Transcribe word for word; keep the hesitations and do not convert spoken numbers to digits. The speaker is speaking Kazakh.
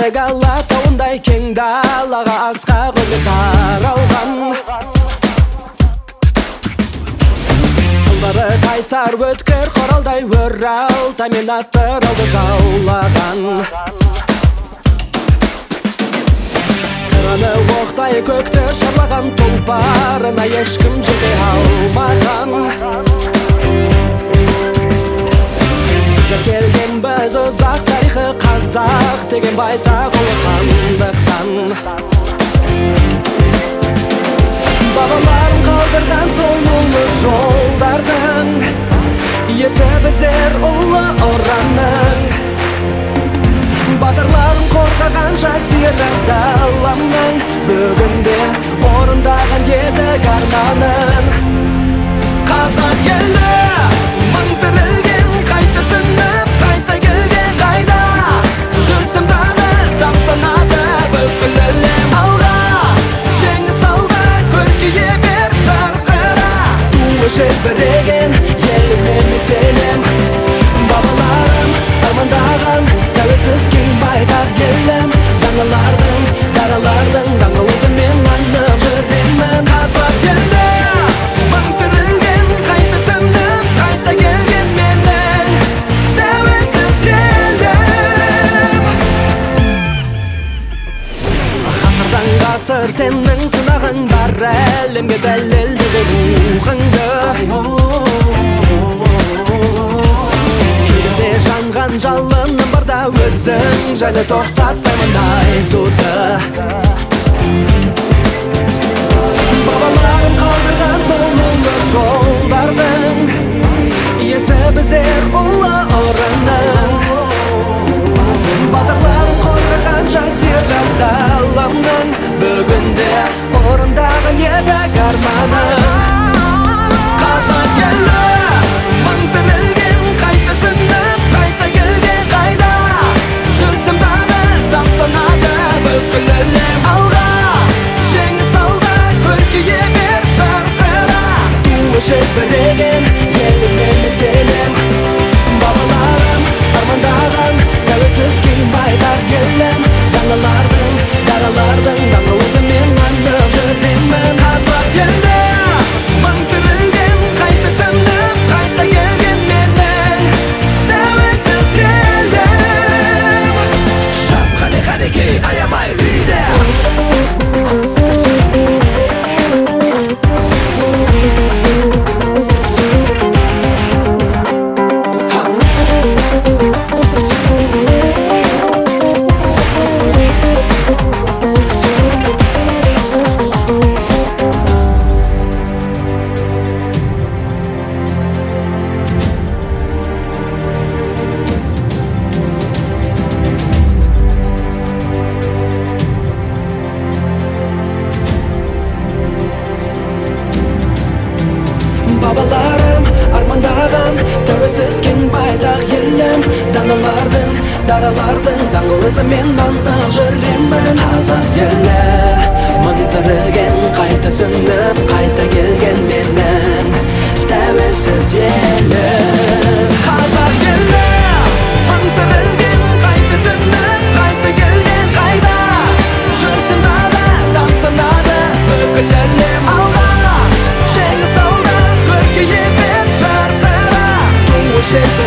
Алтайга Алатауындай кең далаға асқақ өмір таралған. Құлдары қайсар өткір қоралдай өр Алтай мен Атырауды жаулаған. Қыраны оқтай көкті шарлаған, тұлпарына ешкім жете алмаған. Біздер келген біз ұзақ тарихы, қазақ деген байтақ ұлы хандықтан. Бабаларым қалдырған сол ұлы жолдардың иесі біздер ұлы ұранның. Батырларым қорғаған жасиры даламның, бүгінде орындаған едік арманын. Қазақ елі мың тірілген, қайта сөніп, қайта келген қайда. Жүрсім дағы таң санады бүкіл әлем. Алға жеңіс алда, көркейе бер жарқыра. Туы желбіреген еліме мен сенем. Бабаларым армандаған тәуелсіз кең байтақ елім. Даңғылардың, даралардың даңғылызымен анық жүремін. Қазақ елі мың тірілген, қайта сөніп, қайта келген менің тәуелсіз елім. Ғасырдан ғасыр сенің сынағың бар, әлемге дәлелдеді рухыңды. Кеудемде жанған жалыным барда, өзің жайлы тоқтатпаймын айтуды. Бабаларым қалдырған сол ұлы жолдардың иесі біздер ұлы ұранның. Батырларым қорғаған жасиры даламның, бүгінде орындаған едік арманын. Қазақ елі мың тірілген, қайта сөніп, қайта келген қайда. Жүрсім дағы таң санады бүкіл әлем. Алға жеңіс алда, көркейе бер жарқыра. Туы желбіреген еліме мен сенем. Бабаларым армандаған тәуелсіз кең байтақ елім. Даңғылардың, даралардың даңғылызымен анық жүремін. Қазақ елі мың тірілген, қайта сөніп, қайта келген менің тәуелсіз елім. Жан қане қанекей аямай үйде. Бабаларым армандаған тәуелсіз кең байтақ елім. Даналардың, даралардың даңғылызымен анық жүремін. Қазақ елі мың тірілген, қайта сөніп, қайта келген менің тәуелсіз елім. Қазақ елі мың тірілген, қайта сөніп, қайта келген қайда. Жүрсім дағы таң санады бүкіл әлем. Алға жеңіс алда, көркейе бер жарқыра. Туы желбіреген